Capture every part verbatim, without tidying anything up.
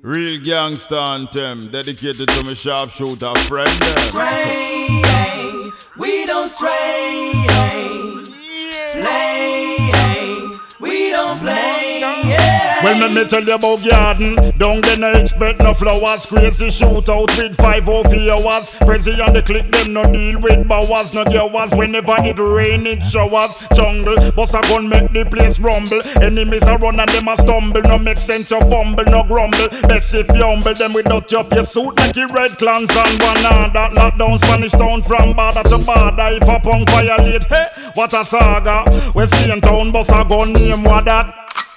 Real gangsta anthem, dedicated to my sharpshooter friend. Stray, we don't stray. Play, we don't play. Yeah. Well, me, me tell you about garden. Down there no expect no flowers. Crazy shootout with five oh four hours. Prezi and the click them no deal with bowers. No hours whenever it rain it showers. Jungle, boss a gun make the place rumble. Enemies a run and them a stumble. No make sense you fumble, no grumble. Best if you humble them without up your suit like you red clans and one hand. That lockdown Spanish town from border to border. If a punk violate, hey, what a saga. West Spain town boss a gun name what that.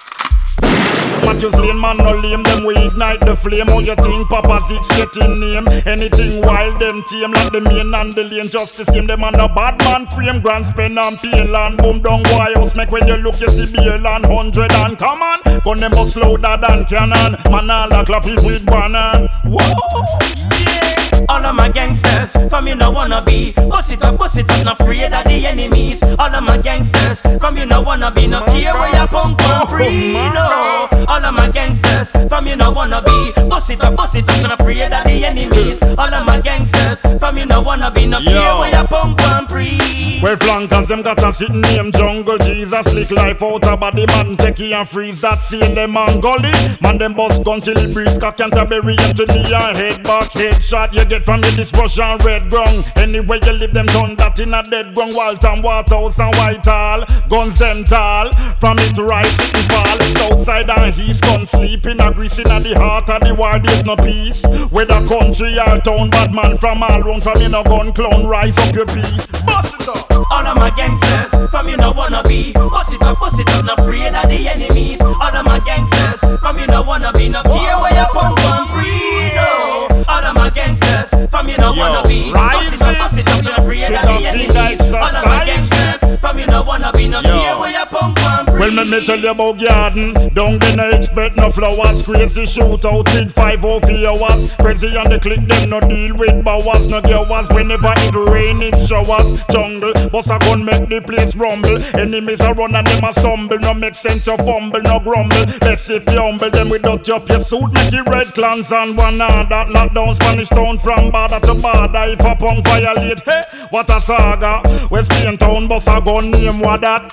Matthews Lane man no lame, them we ignite the flame. How you think Papa Zig's getting name? Anything wild them tame like the main and the lane. Just the same them on a bad man frame. Grand spend and pay land. Boom down White House make when you look you see beer land. Hundred and come on, gun them bust louder than cannon. Man all a clap it with banan. Whoa, yeah. All of my gangsters, from you no wanna be. Bust it up, bust it up, not afraid of the enemies. All of my gangsters, from you no wanna be. No care where you punk and free, no. All of my gangsters, from you no wanna be. Bust it up, bust it up, not afraid of the enemies. All of my gangsters, from you no wanna be. No care where you punk and free. Well flankers them got a sitting name Jungle Jesus. Lick life out a body man. Take it and freeze that seal them and gully. Man them bust gun till it breeze. Cock Canterbury into knee and head back. Headshot you get from you this Russian red ground. Anyway you live them turn that in a dead ground. Walton, Waterhouse and Whitehall. Guns them tall. From it rise it fall. Southside and east gun sleep in a grease in a the heart of the war. There's no peace. Whether country or town, bad man from all round. From you no gun clown, rise up your peace. Bust it up. All of my gangsters, from you no wanna be. Bust it up, bust it up, not afraid of the enemies. All of my gangsters, from you no wanna be. No care where you pump and free, no. All of my gangsters, from you no Yo, wanna be. Bust it up, bust it up, not afraid of the enemies. All of my gangsters, from you no wanna be. No care where you pump and free. Well, me, me tell you about garden. Down there no expect no flowers. Crazy shootout with five oh four hours. Prezi and the click them no deal with bowers. No hours whenever it rain it showers. Jungle, boss a gun make the place rumble. Enemies a run and them a stumble. No make sense you fumble, no grumble. Best if you humble them without up your suit. Make it red clans and one hand. That lockdown Spanish town from border to border. If a punk violate, hey, what a saga. West Spain town boss a gun name what that.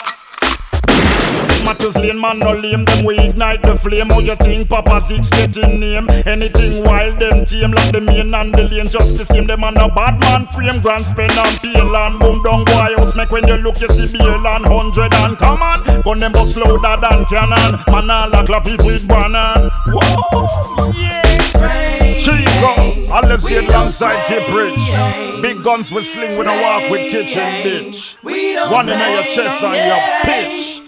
Matthews Lane man no lame, them we ignite the flame. How you think Papa Zig's getting name? Anything wild them tame like the main and the lane. Just the same them on a bad man frame. Grand spend and pay land. Boom down White House make when you look you see beer land. Hundred and come on, gun them bust louder than cannon. Man all a clap it with banan. Whoa, yeah. Chico, I'll let's see it alongside Kip Rich. Big guns with sling with a walk with kitchen bitch. One in your chest and your pitch.